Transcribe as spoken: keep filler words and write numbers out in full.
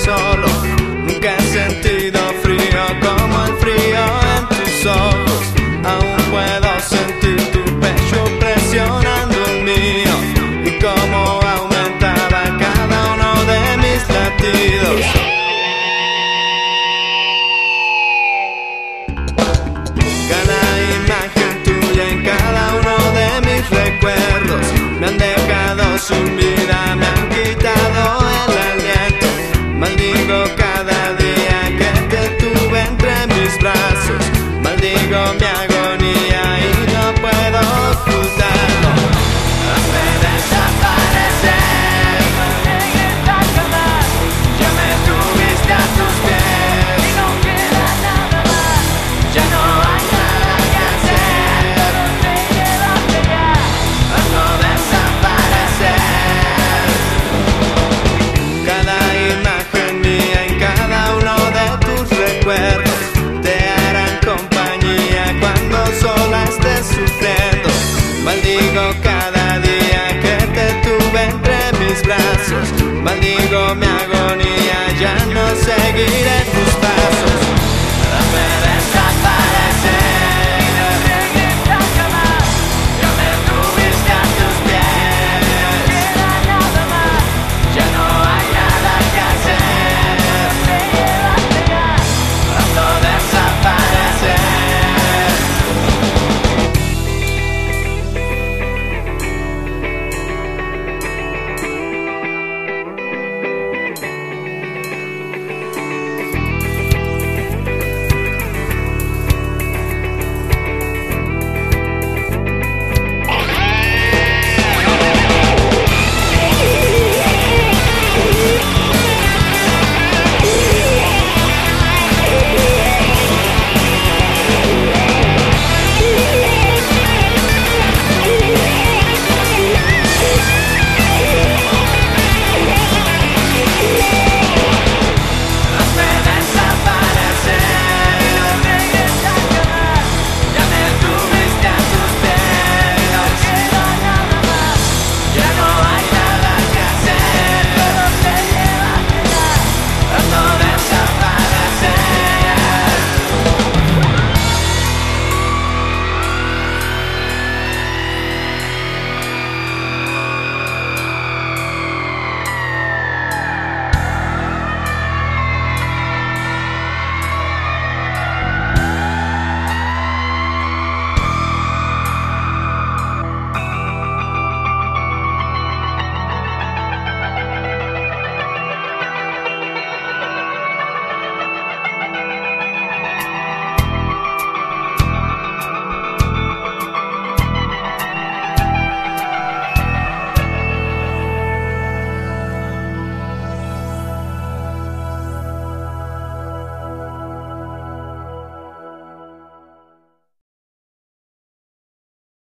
solo. Nunca he sentido frío como el frío en tus ojos. Aún puedo sentir tu pecho presionando el mío y cómo aumentaba cada uno de mis latidos. Cada imagen tuya en cada uno de mis recuerdos me han dejado sin vida, me han quitado el aliento. Maldigo cada día que te tuve entre mis brazos. Maldigo mi agonía y no puedo ocultarlo. Hazme desaparecer, no llegues nunca más. Ya me tuviste a tus pies y no queda nada más. Ya no hay nada que hacer, pero te llevaste ya. Hazme desaparecer. Cada imagen mía en cada uno de tus recuerdos te harán compañía cuando sola estés sufriendo. Maldigo cada día que te tuve entre mis brazos. Maldigo mi agonía, ya no seguiré.